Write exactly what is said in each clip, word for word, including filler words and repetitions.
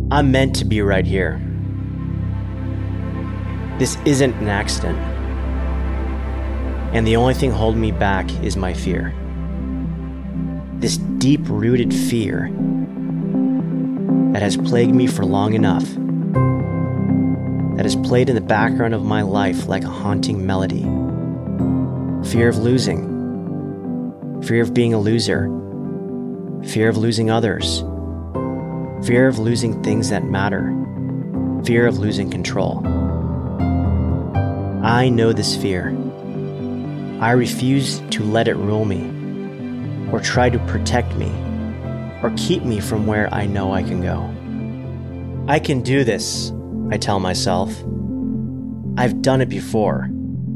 I'm meant to be right here. This isn't an accident. And the only thing holding me back is my fear. This deep-rooted fear that has plagued me for long enough, that has played in the background of my life like a haunting melody. Fear of losing. Fear of being a loser. Fear of losing others. Fear of losing things that matter. Fear of losing control. I know this fear. I refuse to let it rule me, or try to protect me, or keep me from where I know I can go. I can do this, I tell myself. I've done it before.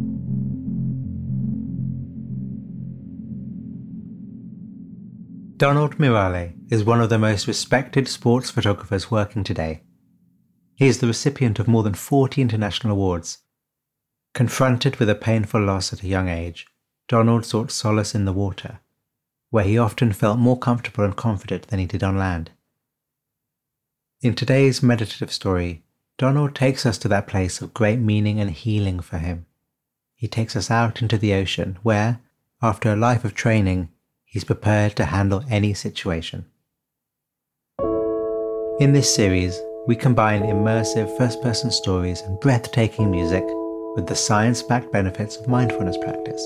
Donald Mirale is one of the most respected sports photographers working today. He is the recipient of more than forty international awards. Confronted with a painful loss at a young age, Donald sought solace in the water, where he often felt more comfortable and confident than he did on land. In today's meditative story, Donald takes us to that place of great meaning and healing for him. He takes us out into the ocean where, after a life of training, he's prepared to handle any situation. In this series, we combine immersive first-person stories and breathtaking music with the science-backed benefits of mindfulness practice.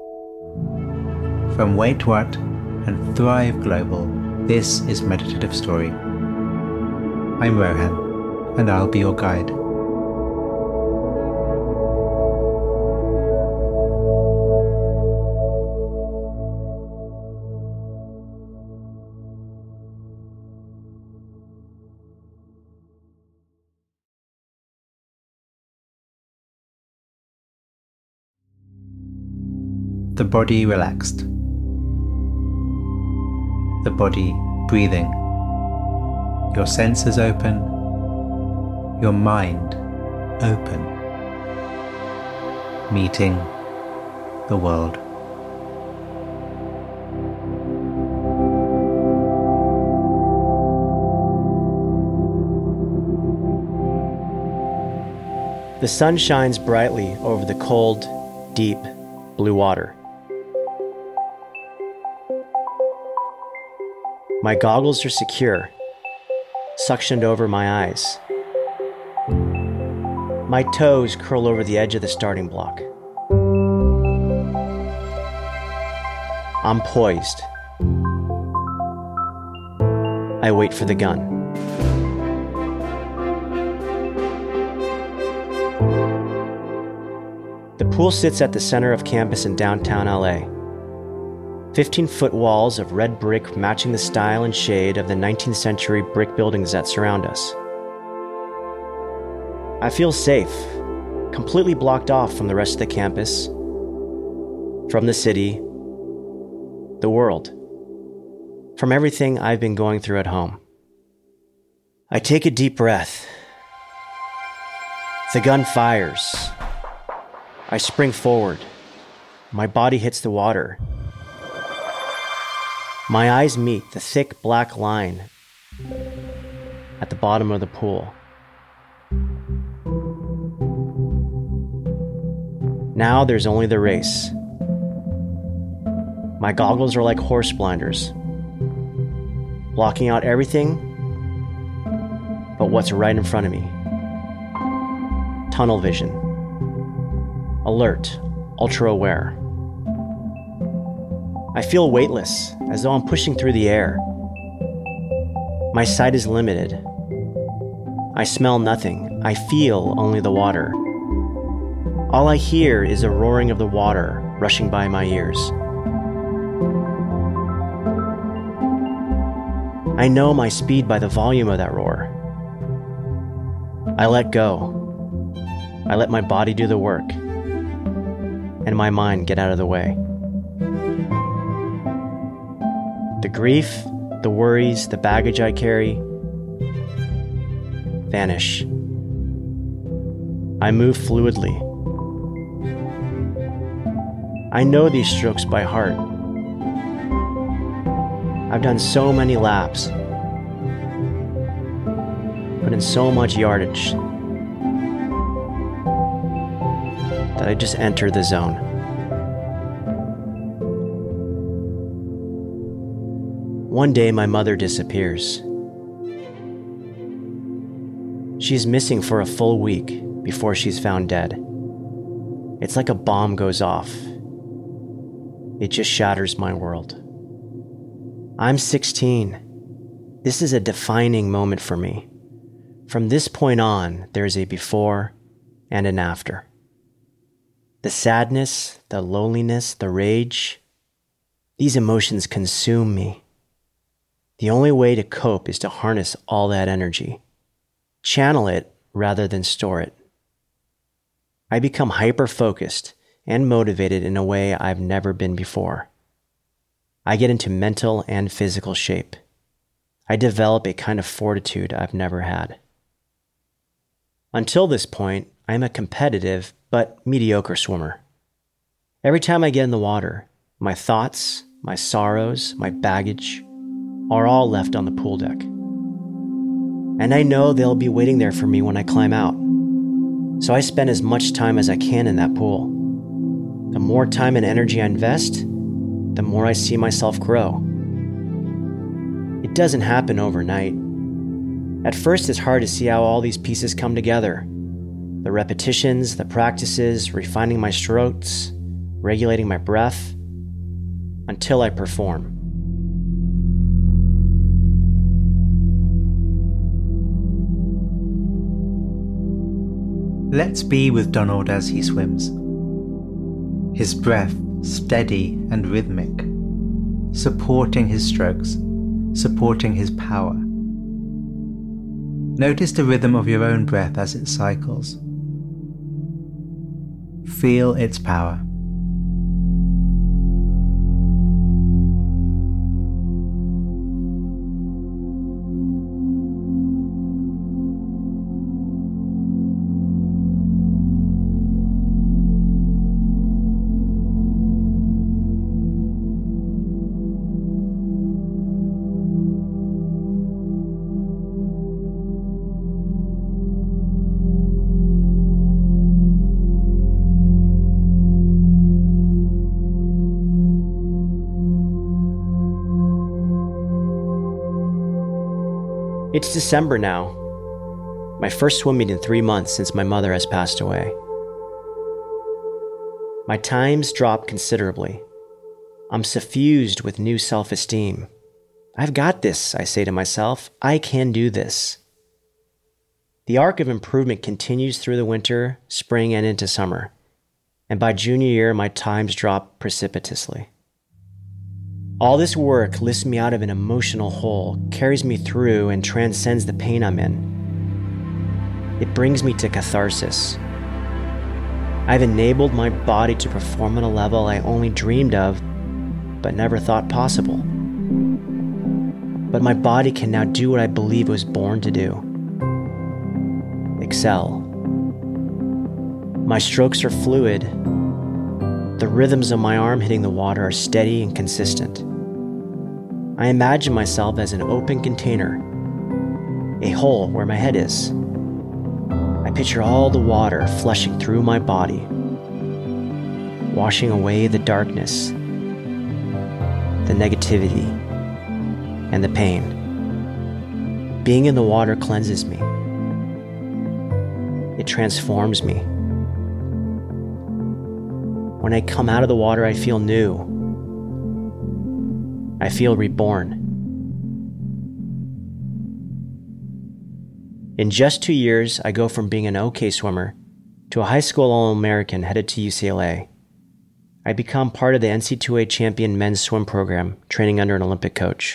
From Wait What and Thrive Global, this is Meditative Story. I'm Rohan, and I'll be your guide. The body relaxed. The body breathing. Your senses open. Your mind open. Meeting the world. The sun shines brightly over the cold, deep blue water. My goggles are secure, suctioned over my eyes. My toes curl over the edge of the starting block. I'm poised. I wait for the gun. The pool sits at the center of campus in downtown L A. fifteen-foot walls of red brick matching the style and shade of the nineteenth century brick buildings that surround us. I feel safe, completely blocked off from the rest of the campus, from the city, the world, from everything I've been going through at home. I take a deep breath. The gun fires. I spring forward. My body hits the water. My eyes meet the thick black line at the bottom of the pool. Now there's only the race. My goggles are like horse blinders, blocking out everything but what's right in front of me. Tunnel vision. Alert, ultra-aware. I feel weightless, as though I'm pushing through the air. My sight is limited. I smell nothing. I feel only the water. All I hear is the roaring of the water rushing by my ears. I know my speed by the volume of that roar. I let go. I let my body do the work, and my mind get out of the way. The grief, the worries, the baggage I carry vanish. I move fluidly. I know these strokes by heart. I've done so many laps. put in so much yardage that I just entered the zone. One day, my mother disappears. She's missing for a full week before she's found dead. It's like a bomb goes off. It just shatters my world. I'm sixteen. This is a defining moment for me. From this point on, there's a before and an after. The sadness, the loneliness, the rage, these emotions consume me. The only way to cope is to harness all that energy, channel it rather than store it. I become hyper-focused and motivated in a way I've never been before. I get into mental and physical shape. I develop a kind of fortitude I've never had. Until this point, I'm a competitive but mediocre swimmer. Every time I get in the water, my thoughts, my sorrows, my baggage are all left on the pool deck. And I know they'll be waiting there for me when I climb out. So I spend as much time as I can in that pool. The more time and energy I invest, the more I see myself grow. It doesn't happen overnight. At first, it's hard to see how all these pieces come together. The repetitions, the practices, refining my strokes, regulating my breath, until I perform. Let's be with Donald as he swims. His breath steady and rhythmic, supporting his strokes, supporting his power. Notice the rhythm of your own breath as it cycles. Feel its power. It's December now, my first swim meet in three months since my mother has passed away. My times drop considerably. I'm suffused with new self-esteem. I've got this, I say to myself. I can do this. The arc of improvement continues through the winter, spring, and into summer. And by junior year, my times drop precipitously. All this work lifts me out of an emotional hole, carries me through, and transcends the pain I'm in. It brings me to catharsis. I've enabled my body to perform on a level I only dreamed of, but never thought possible. But my body can now do what I believe it was born to do: excel. My strokes are fluid. The rhythms of my arm hitting the water are steady and consistent. I imagine myself as an open container, a hole where my head is. I picture all the water flushing through my body, washing away the darkness, the negativity, and the pain. Being in the water cleanses me. It transforms me. When I come out of the water, I feel new. I feel reborn. In just two years, I go from being an okay swimmer to a high school All-American headed to U C L A. I become part of the N C double A champion men's swim program, training under an Olympic coach.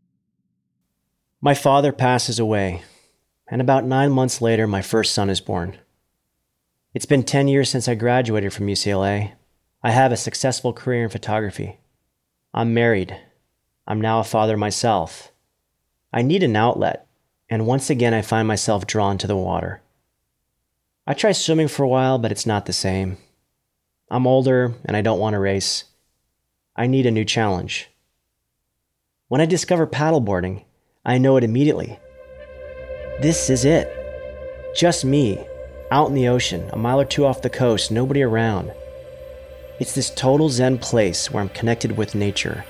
My father passes away, and about nine months later, my first son is born. It's been ten years since I graduated from U C L A. I have a successful career in photography. I'm married. I'm now a father myself. I need an outlet, and once again I find myself drawn to the water. I tried swimming for a while, but it's not the same. I'm older, and I don't want to race. I need a new challenge. When I discover paddleboarding, I know it immediately. This is it. Just me, out in the ocean, a mile or two off the coast, nobody around. It's this total zen place where I'm connected with nature.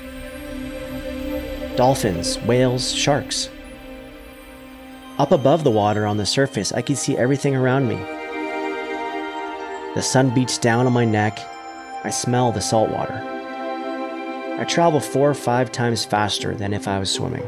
Dolphins, whales, sharks. Up above the water on the surface, I can see everything around me. The sun beats down on my neck. I smell the salt water. I travel four or five times faster than if I was swimming.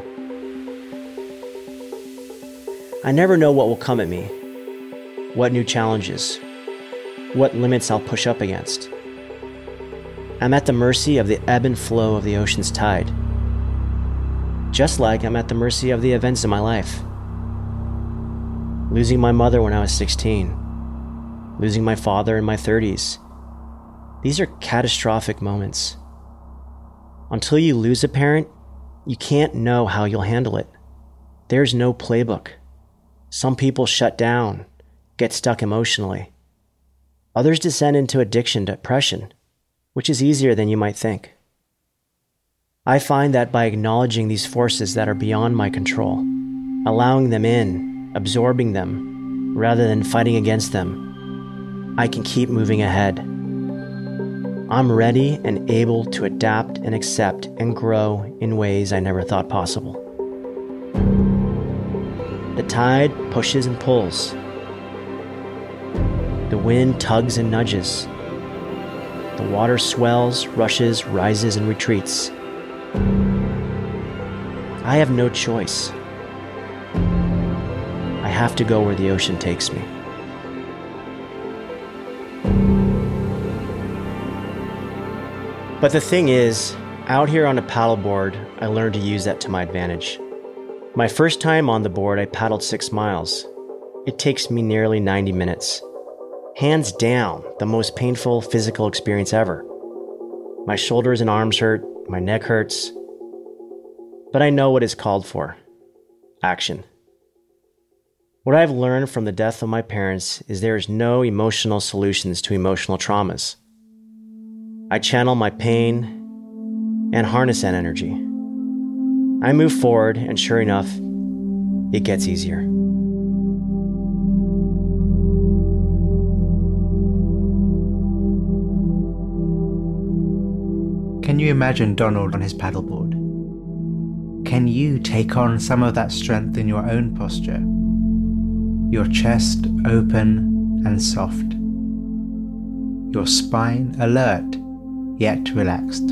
I never know what will come at me, what new challenges, what limits I'll push up against. I'm at the mercy of the ebb and flow of the ocean's tide, just like I'm at the mercy of the events in my life. Losing my mother when I was sixteen, losing my father in my thirties. These are catastrophic moments. Until you lose a parent, you can't know how you'll handle it. There's no playbook. Some people shut down, get stuck emotionally. Others descend into addiction, depression, which is easier than you might think. I find that by acknowledging these forces that are beyond my control, allowing them in, absorbing them, rather than fighting against them, I can keep moving ahead. I'm ready and able to adapt and accept and grow in ways I never thought possible. The tide pushes and pulls. The wind tugs and nudges. The water swells, rushes, rises, and retreats. I have no choice. I have to go where the ocean takes me. But the thing is, out here on a paddleboard, I learned to use that to my advantage. My first time on the board, I paddled six miles. It takes me nearly ninety minutes. Hands down, the most painful physical experience ever. My shoulders and arms hurt, my neck hurts. But I know what is called for. Action. What I've learned from the death of my parents is there is no emotional solutions to emotional traumas. I channel my pain and harness that energy. I move forward, and sure enough, it gets easier. Can you imagine Donald on his paddleboard? Can you take on some of that strength in your own posture? Your chest open and soft. Your spine alert, yet relaxed.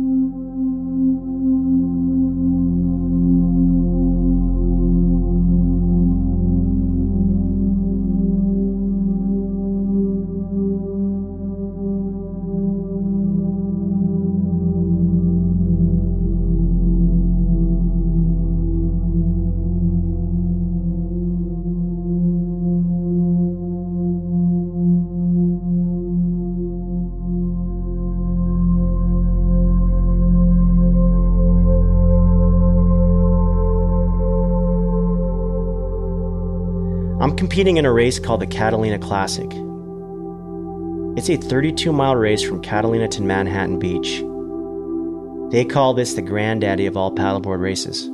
I'm competing in a race called the Catalina Classic. It's a thirty-two mile race from Catalina to Manhattan Beach. They call this the granddaddy of all paddleboard races.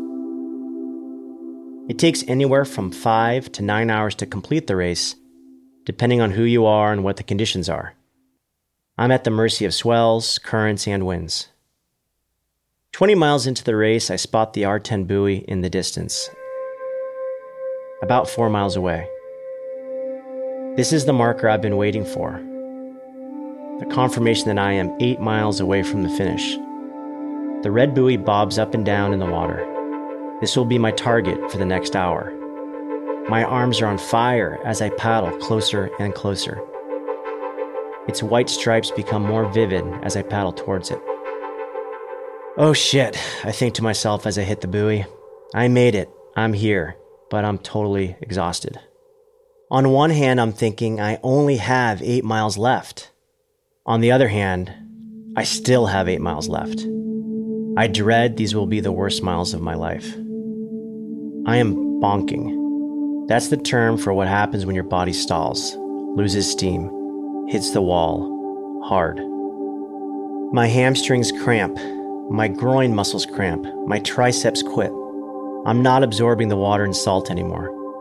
It takes anywhere from five to nine hours to complete the race, depending on who you are and what the conditions are. I'm at the mercy of swells, currents, and winds. twenty miles into the race, I spot the R ten buoy in the distance, about four miles away. This is the marker I've been waiting for. The confirmation that I am eight miles away from the finish. The red buoy bobs up and down in the water. This will be my target for the next hour. My arms are on fire as I paddle closer and closer. Its white stripes become more vivid as I paddle towards it. Oh shit, I think to myself as I hit the buoy. I made it. I'm here. But I'm totally exhausted. On one hand, I'm thinking I only have eight miles left. On the other hand, I still have eight miles left. I dread these will be the worst miles of my life. I am bonking. That's the term for what happens when your body stalls, loses steam, hits the wall, hard. My hamstrings cramp, my groin muscles cramp, my triceps quit. I'm not absorbing the water and salt anymore.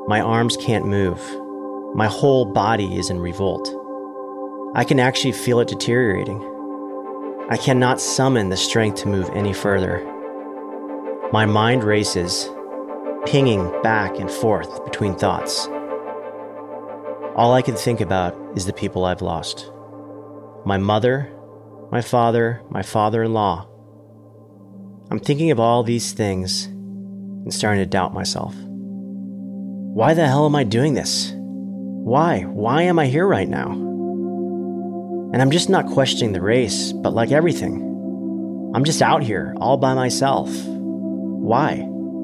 My arms can't move. My whole body is in revolt. I can actually feel it deteriorating. I cannot summon the strength to move any further. My mind races, pinging back and forth between thoughts. All I can think about is the people I've lost. My mother, my father, my father-in-law. I'm thinking of all these things and starting to doubt myself. Why the hell am I doing this? Why? Why am I here right now? And I'm just not questioning the race, but like everything, I'm just out here all by myself. Why?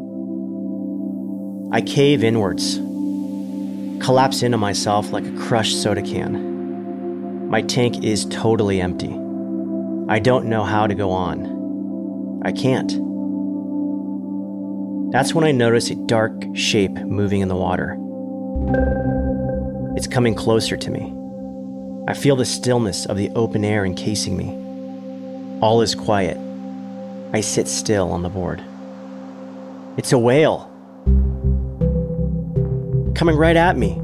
I cave inwards, collapse into myself like a crushed soda can. My tank is totally empty. I don't know how to go on. I can't. That's when I notice a dark shape moving in the water. It's coming closer to me. I feel the stillness of the open air encasing me. All is quiet. I sit still on the board. It's a whale. Coming right at me.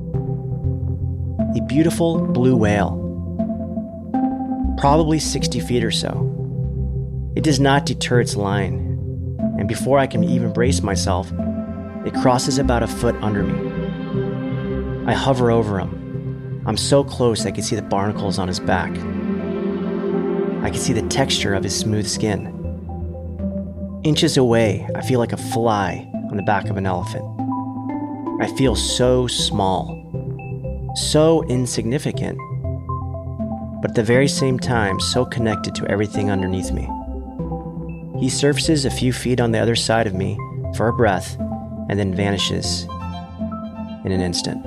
A beautiful blue whale. Probably sixty feet or so. It does not deter its line, and before I can even brace myself, it crosses about a foot under me. I hover over him. I'm so close I can see the barnacles on his back. I can see the texture of his smooth skin. Inches away, I feel like a fly on the back of an elephant. I feel so small, so insignificant, but at the very same time, so connected to everything underneath me. He surfaces a few feet on the other side of me for a breath and then vanishes in an instant.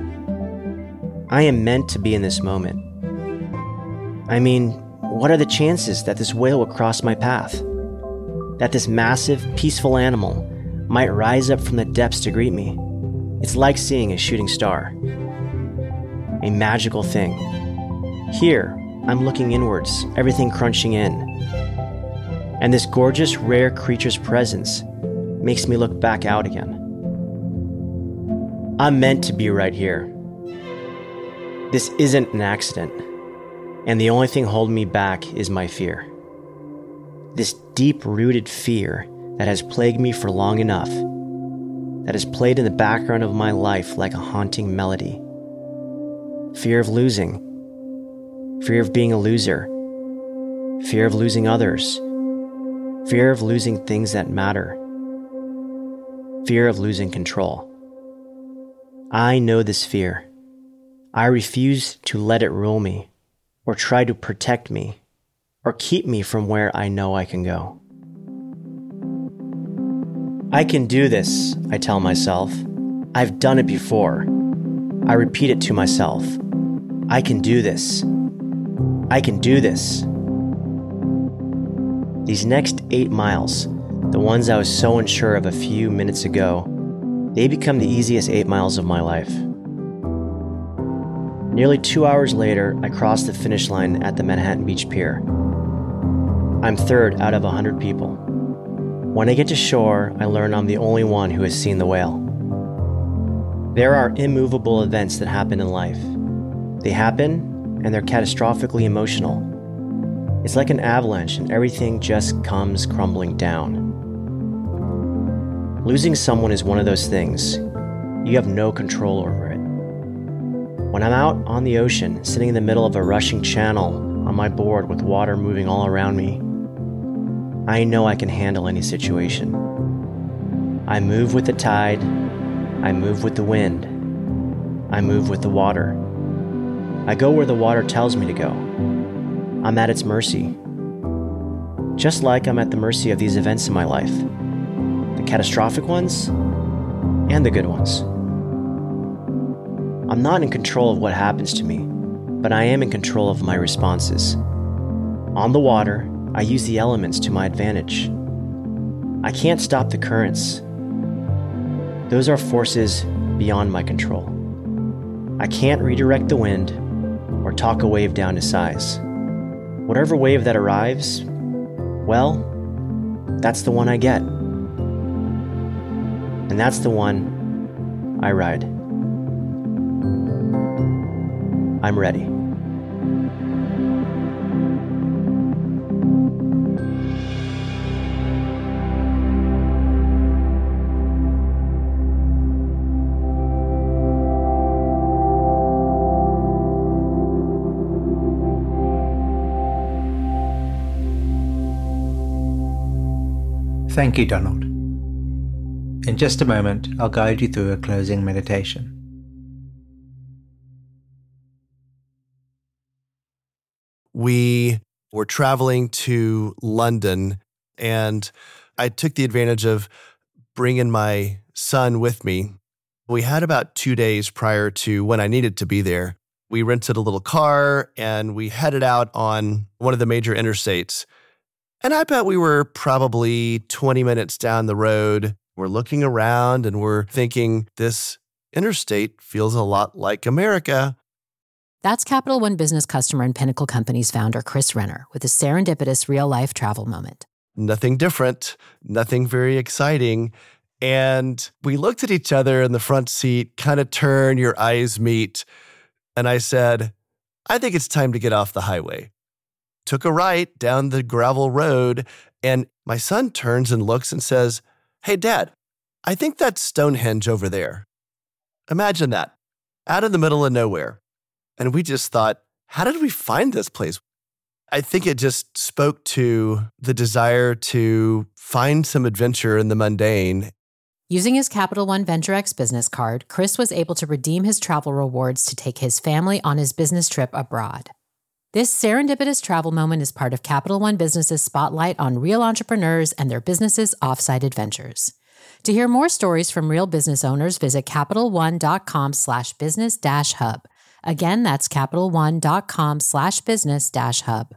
I am meant to be in this moment. I mean, what are the chances that this whale will cross my path? That this massive, peaceful animal might rise up from the depths to greet me? It's like seeing a shooting star. A magical thing. Here, I'm looking inwards, everything crunching in. And this gorgeous, rare creature's presence makes me look back out again. I'm meant to be right here. This isn't an accident, and the only thing holding me back is my fear. This deep-rooted fear that has plagued me for long enough, that has played in the background of my life like a haunting melody. Fear of losing, fear of being a loser, fear of losing others, fear of losing things that matter, fear of losing control. I know this fear. I refuse to let it rule me, or try to protect me, or keep me from where I know I can go. I can do this, I tell myself. I've done it before. I repeat it to myself. I can do this. I can do this. These next eight miles, the ones I was so unsure of a few minutes ago, they become the easiest eight miles of my life. Nearly two hours later, I cross the finish line at the Manhattan Beach Pier. I'm third out of a hundred people. When I get to shore, I learn I'm the only one who has seen the whale. There are immovable events that happen in life. They happen, and they're catastrophically emotional. It's like an avalanche, and everything just comes crumbling down. Losing someone is one of those things. You have no control over it. When I'm out on the ocean, sitting in the middle of a rushing channel on my board with water moving all around me, I know I can handle any situation. I move with the tide, I move with the wind, I move with the water. I go where the water tells me to go. I'm at its mercy. Just like I'm at the mercy of these events in my life. The catastrophic ones, and the good ones. I'm not in control of what happens to me, but I am in control of my responses. On the water, I use the elements to my advantage. I can't stop the currents. Those are forces beyond my control. I can't redirect the wind or talk a wave down to size. Whatever wave that arrives, well, that's the one I get. And that's the one I ride. I'm ready. Thank you, Donald. In just a moment, I'll guide you through a closing meditation. We were traveling to London, and I took the advantage of bringing my son with me. We had about two days prior to when I needed to be there. We rented a little car, and we headed out on one of the major interstates. And I bet we were probably twenty minutes down the road. We're looking around and we're thinking, this interstate feels a lot like America. That's Capital One Business customer and Pinnacle Companies founder Chris Renner with a serendipitous real-life travel moment. Nothing different, nothing very exciting. And we looked at each other in the front seat, kind of turn, your eyes meet. And I said, I think it's time to get off the highway. Took a right down the gravel road, and my son turns and looks and says, hey, Dad, I think that's Stonehenge over there. Imagine that, out in the middle of nowhere. And we just thought, how did we find this place? I think it just spoke to the desire to find some adventure in the mundane. Using his Capital One Venture X business card, Chris was able to redeem his travel rewards to take his family on his business trip abroad. This serendipitous travel moment is part of Capital One Business's spotlight on real entrepreneurs and their businesses' offsite adventures. To hear more stories from real business owners, visit CapitalOne.com slash business dash hub. Again, that's CapitalOne.com slash business dash hub.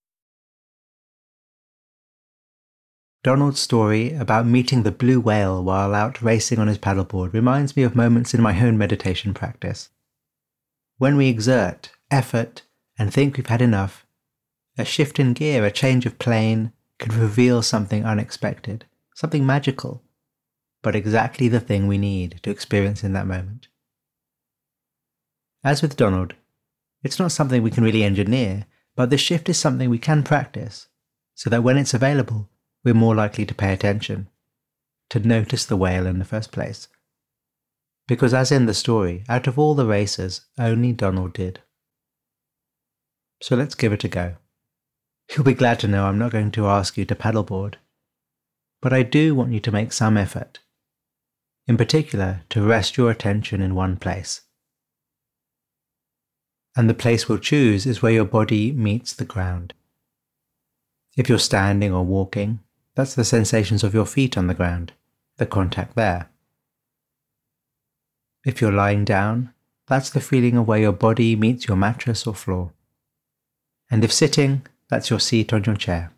Donald's story about meeting the blue whale while out racing on his paddleboard reminds me of moments in my own meditation practice. When we exert, effort, and think we've had enough, a shift in gear, a change of plane, can reveal something unexpected, something magical, but exactly the thing we need to experience in that moment. As with Donald, it's not something we can really engineer, but the shift is something we can practice, so that when it's available, we're more likely to pay attention, to notice the whale in the first place. Because as in the story, out of all the racers, only Donald did. So let's give it a go. You'll be glad to know I'm not going to ask you to paddleboard, but I do want you to make some effort, in particular to rest your attention in one place. And the place we'll choose is where your body meets the ground. If you're standing or walking, that's the sensations of your feet on the ground, the contact there. If you're lying down, that's the feeling of where your body meets your mattress or floor. And if sitting, that's your seat on your chair.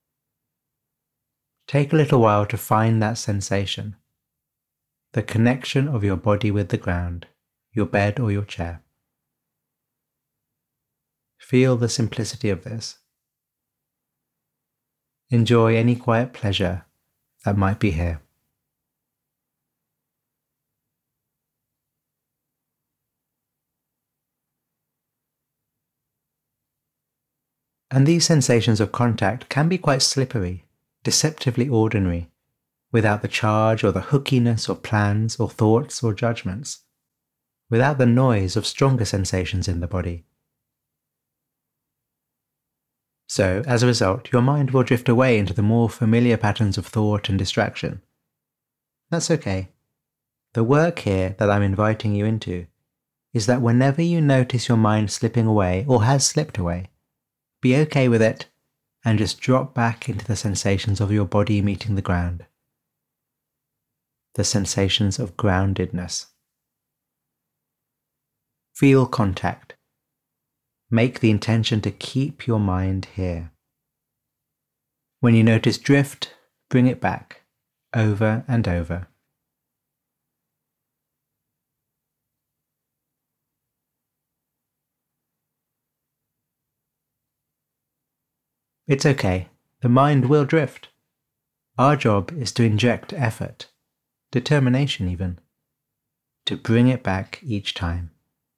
Take a little while to find that sensation, the connection of your body with the ground, your bed or your chair. Feel the simplicity of this. Enjoy any quiet pleasure that might be here. And these sensations of contact can be quite slippery, deceptively ordinary, without the charge or the hookiness of plans or thoughts or judgments, without the noise of stronger sensations in the body. So, as a result, your mind will drift away into the more familiar patterns of thought and distraction. That's okay. The work here that I'm inviting you into is that whenever you notice your mind slipping away or has slipped away, be okay with it and just drop back into the sensations of your body meeting the ground. The sensations of groundedness. Feel contact. Make the intention to keep your mind here. When you notice drift, bring it back, over and over. It's okay, the mind will drift. Our job is to inject effort, determination even, to bring it back each time.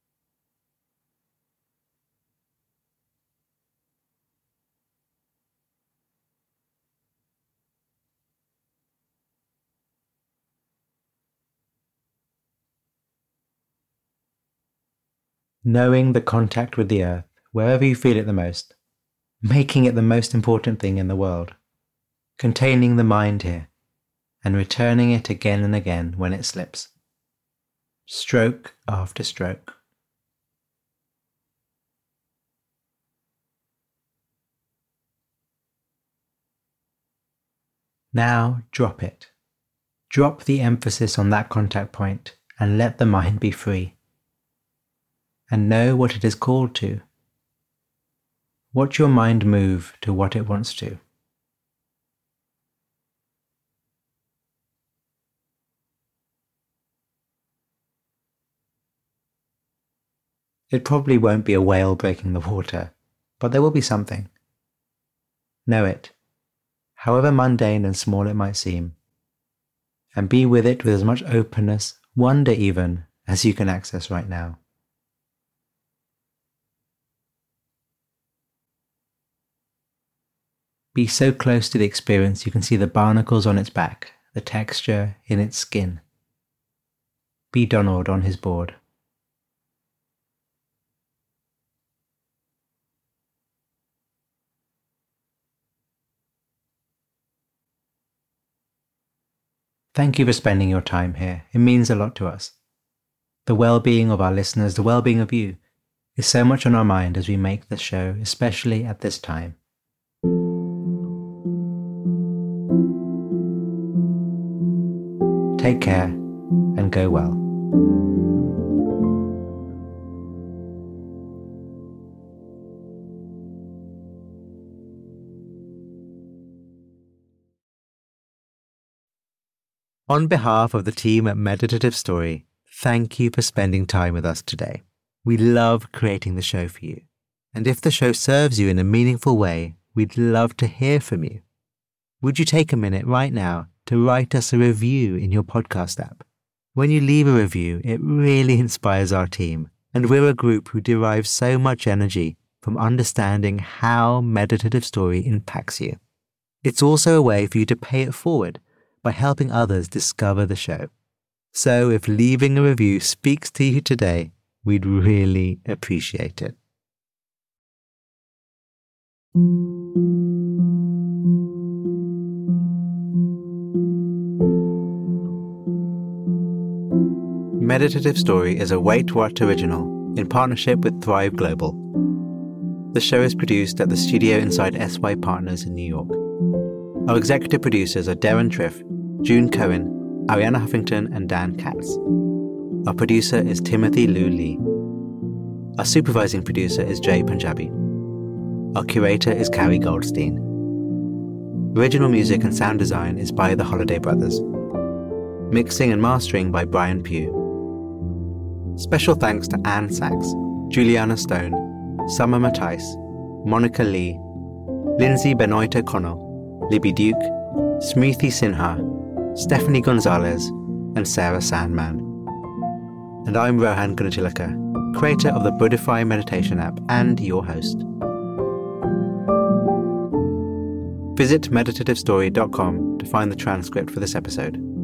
Knowing the contact with the earth, wherever you feel it the most, making it the most important thing in the world, containing the mind here, and returning it again and again when it slips, stroke after stroke. Now drop it. Drop the emphasis on that contact point and let the mind be free. And know what it is called to. Watch your mind move to what it wants to. It probably won't be a whale breaking the water, but there will be something. Know it, however mundane and small it might seem, and be with it with as much openness, wonder even, as you can access right now. Be so close to the experience you can see the barnacles on its back, the texture in its skin. Be Donald on his board. Thank you for spending your time here. It means a lot to us. The well-being of our listeners, the well-being of you, is so much on our mind as we make this show, especially at this time. Take care and go well. On behalf of the team at Meditative Story, thank you for spending time with us today. We love creating the show for you. And if the show serves you in a meaningful way, we'd love to hear from you. Would you take a minute right now to write us a review in your podcast app? When you leave a review, it really inspires our team, and we're a group who derives so much energy from understanding how Meditative Story impacts you. It's also a way for you to pay it forward by helping others discover the show. So if leaving a review speaks to you today, we'd really appreciate it. Meditative Story is a Wait What original in partnership with Thrive Global. The show is produced at the studio inside S Y Partners in New York. Our executive producers are Darren Triff, June Cohen, Ariana Huffington, and Dan Katz. Our producer is Timothy Liu Lee. Our supervising producer is Jay Punjabi. Our curator is Carrie Goldstein. Original music and sound design is by the Holiday Brothers. Mixing and mastering by Brian Pugh. Special thanks to Anne Sachs, Juliana Stone, Summer Matthijs, Monica Lee, Lindsay Benoit O'Connell, Libby Duke, Smriti Sinha, Stephanie Gonzalez, and Sarah Sandman. And I'm Rohan Gunatilaka, creator of the Buddhify meditation app and your host. Visit meditative story dot com to find the transcript for this episode.